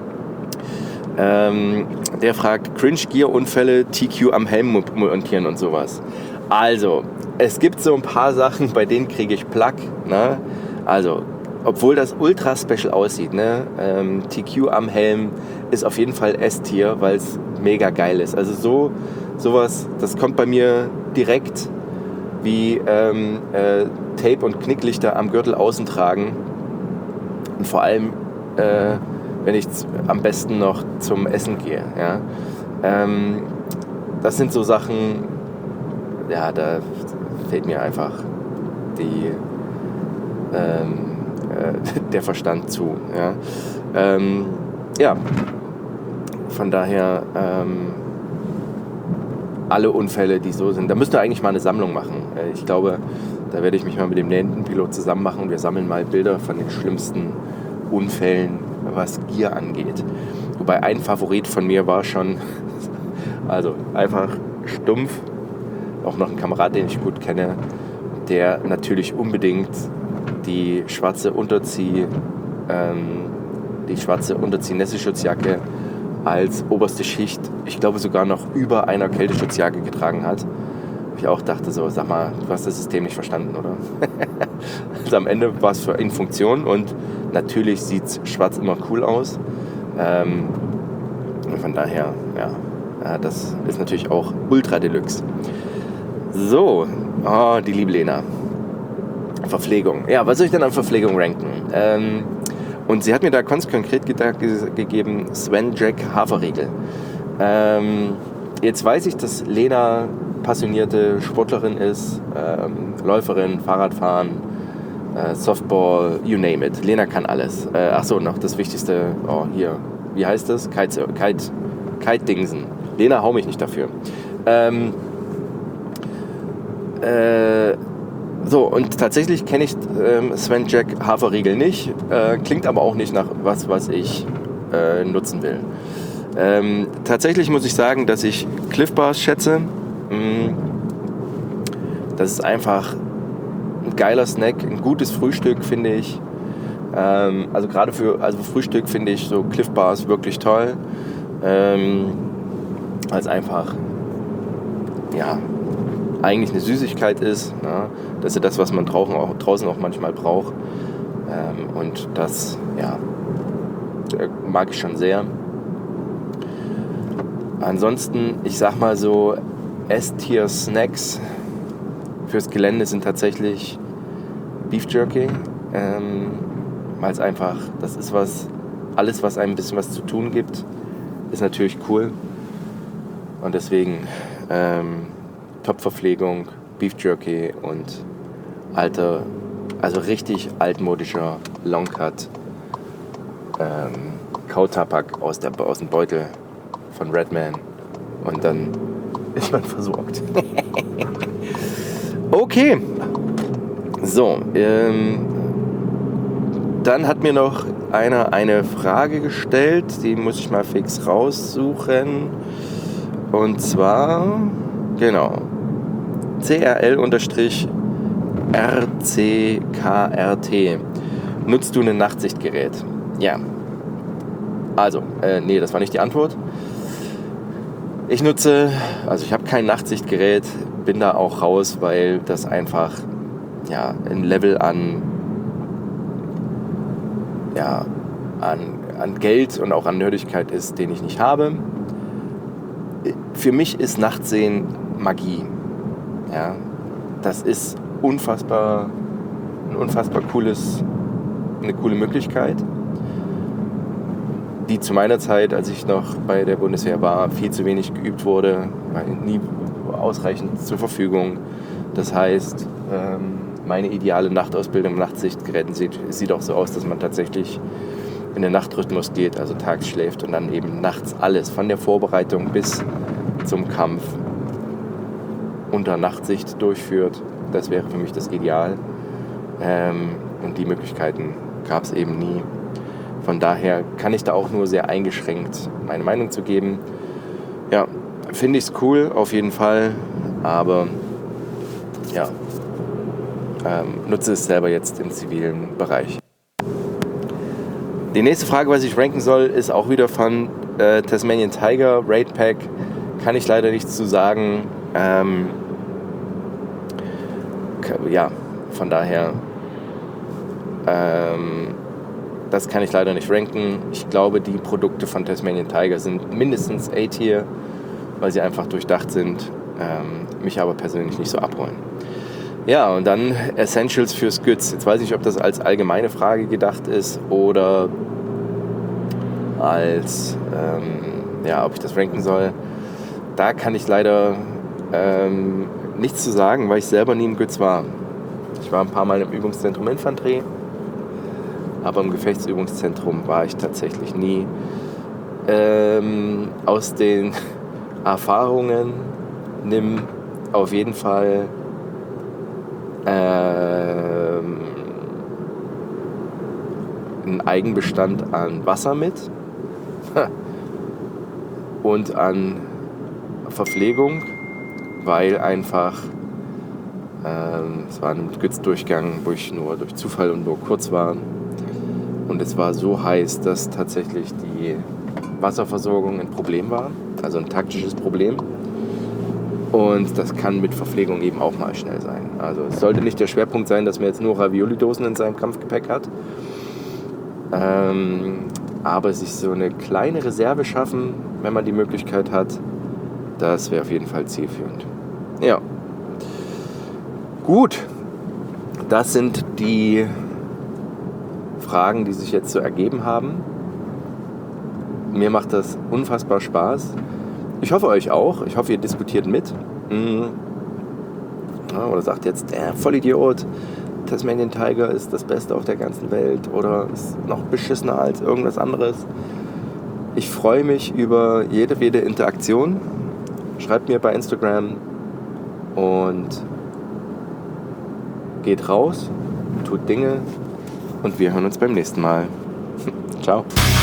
Der fragt, Cringe-Gear-Unfälle, TQ am Helm montieren und sowas. Also, es gibt so ein paar Sachen, bei denen kriege ich Plack. Ne? Also, obwohl das ultra special aussieht, ne? TQ am Helm ist auf jeden Fall S-Tier, weil es mega geil ist. Also sowas, das kommt bei mir direkt wie Tape und Knicklichter am Gürtel außen tragen. Und vor allem, wenn ich am besten noch zum Essen gehe. Ja? Das sind so Sachen, ja, da fällt mir einfach der Verstand zu. Ja, ja. Von daher alle Unfälle, die so sind, da müsst ihr eigentlich mal eine Sammlung machen. Ich glaube, da werde ich mich mal mit dem nähenden Pilot zusammen machen und wir sammeln mal Bilder von den schlimmsten Unfällen, was Gear angeht. Wobei ein Favorit von mir war schon, also einfach stumpf, auch noch ein Kamerad, den ich gut kenne, der natürlich unbedingt die schwarze Nässeschutzjacke als oberste Schicht, ich glaube sogar noch über einer Kälteschutzjacke getragen hat. Ich auch dachte so, sag mal, du hast das System nicht verstanden, oder? Also am Ende war es für ihn Funktion und natürlich sieht schwarz immer cool aus. Von daher, ja, das ist natürlich auch Ultra Deluxe. So, die liebe Lena. Verpflegung. Ja, was soll ich denn an Verpflegung ranken? Und sie hat mir da ganz konkret gegeben, Sven Jack Haferriegel. Jetzt weiß ich, dass Lena passionierte Sportlerin ist, Läuferin, Fahrradfahren, Softball, you name it. Lena kann alles. Achso, noch das Wichtigste, hier, wie heißt das? Kite-Dingsen. Lena, hau mich nicht dafür. So, und tatsächlich kenne ich Sven Jack Haferriegel nicht, klingt aber auch nicht nach was ich nutzen will. Tatsächlich muss ich sagen, dass ich Clif Bars schätze. Das ist einfach ein geiler Snack, ein gutes Frühstück, finde ich. Also gerade für Frühstück finde ich so Clif Bars wirklich toll. Weil es einfach, ja, eigentlich eine Süßigkeit ist. Ja, das ist ja das, was man draußen auch manchmal braucht. Und das, ja, mag ich schon sehr. Ansonsten, ich sag mal so, S-Tier-Snacks fürs Gelände sind tatsächlich Beef Jerky. Weil es einfach, das ist alles, was einem ein bisschen was zu tun gibt, ist natürlich cool. Und deswegen Top-Verpflegung, Beef Jerky und also richtig altmodischer Longcut Kautapak aus dem Beutel von Redman und dann ist man versorgt. Okay, so, dann hat mir noch einer eine Frage gestellt, die muss ich mal fix raussuchen, und zwar, genau, CRL-RCKRT. Nutzt du ein Nachtsichtgerät? Ja. Also, nee, das war nicht die Antwort. Ich habe kein Nachtsichtgerät, bin da auch raus, weil das einfach, ja, ein Level an Geld und auch an Nerdigkeit ist, den ich nicht habe. Für mich ist Nachtsehen Magie. Ja, das ist eine unfassbar eine coole Möglichkeit, die zu meiner Zeit, als ich noch bei der Bundeswehr war, viel zu wenig geübt wurde, war nie ausreichend zur Verfügung. Das heißt, meine ideale Nachtausbildung im Nachtsichtgeräten sieht auch so aus, dass man tatsächlich in den Nachtrhythmus geht, also tags schläft und dann eben nachts alles, von der Vorbereitung bis zum Kampf unter Nachtsicht durchführt. Das wäre für mich das Ideal. Und die Möglichkeiten gab es eben nie. Von daher kann ich da auch nur sehr eingeschränkt meine Meinung zu geben. Ja, finde ich es cool, auf jeden Fall. Aber ja, nutze es selber jetzt im zivilen Bereich. Die nächste Frage, was ich ranken soll, ist auch wieder von Tasmanian Tiger, Raid Pack. Kann ich leider nichts zu sagen. Ja, von daher, das kann ich leider nicht ranken. Ich glaube, die Produkte von Tasmanian Tiger sind mindestens A-Tier, weil sie einfach durchdacht sind, mich aber persönlich nicht so abholen. Ja, und dann Essentials fürs Gütz. Jetzt weiß ich nicht, ob das als allgemeine Frage gedacht ist oder als, ob ich das ranken soll. Da kann ich leider nichts zu sagen, weil ich selber nie im Gütz war. Ich war ein paar Mal im Übungszentrum Infanterie, aber im Gefechtsübungszentrum war ich tatsächlich nie. Aus den Erfahrungen nimm auf jeden Fall einen Eigenbestand an Wasser mit. und an Verpflegung, weil einfach es war ein Gützdurchgang, wo ich nur durch Zufall und nur kurz war. Und es war so heiß, dass tatsächlich die Wasserversorgung ein Problem war, also ein taktisches Problem. Und das kann mit Verpflegung eben auch mal schnell sein. Also es sollte nicht der Schwerpunkt sein, dass man jetzt nur Ravioli-Dosen in seinem Kampfgepäck hat. Aber sich so eine kleine Reserve schaffen, wenn man die Möglichkeit hat, das wäre auf jeden Fall zielführend. Ja. Gut. Das sind die Fragen, die sich jetzt so ergeben haben. Mir macht das unfassbar Spaß. Ich hoffe euch auch. Ich hoffe, ihr diskutiert mit. Ja, oder sagt jetzt, Vollidiot, Tasmanian Tiger ist das Beste auf der ganzen Welt oder ist noch beschissener als irgendwas anderes. Ich freue mich über jede Interaktion. Schreibt mir bei Instagram und geht raus, tut Dinge und wir hören uns beim nächsten Mal. Ciao.